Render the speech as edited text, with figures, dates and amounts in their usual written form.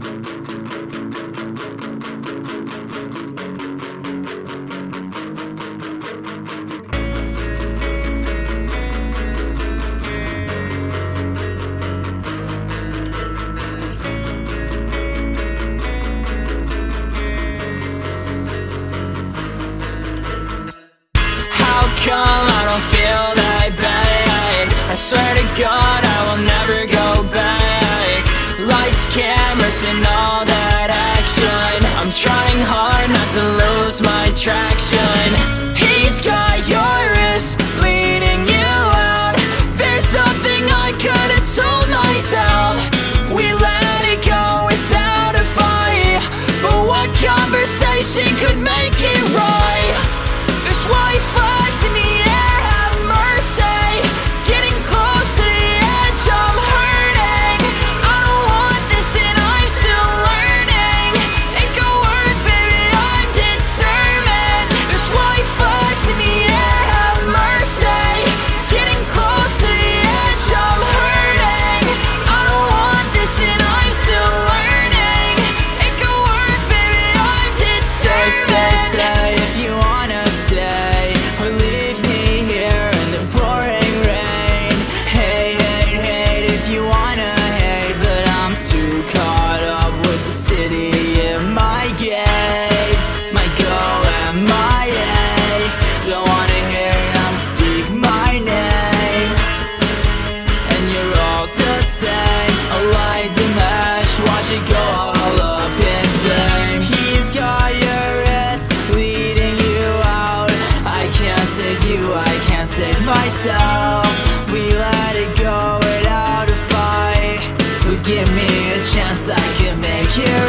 Come, I don't feel that bad. I swear to God I will never go back. Lights, cameras and all that action. I'm trying hard not to lose my traction. He's got your wrist leading you out. There's nothing I could have told myself. We let it go without a fight, but what conversation could make it right? There's white flags in the air, have mercy. Getting close to the edge, I'm hurting. I don't want this and I'm still learning. It could work, baby, I'm determined. There's white flags in the air, have mercy. Getting close to the edge, I'm hurting. I don't want this and I'm still learning. It could work, baby, I'm determined. Stay if you wanna stay, or leave me here in the pouring rain. Hate if you wanna hate, but I'm too caught up with the city in my gaze. My go and my A, don't wanna hear them speak my name. And you're all the same, a light to match, watch it go all up in flames. He's got your wrist leading you out. I can't save you, I can't save myself. We let it go without a fight. Well, give me a chance, I can make it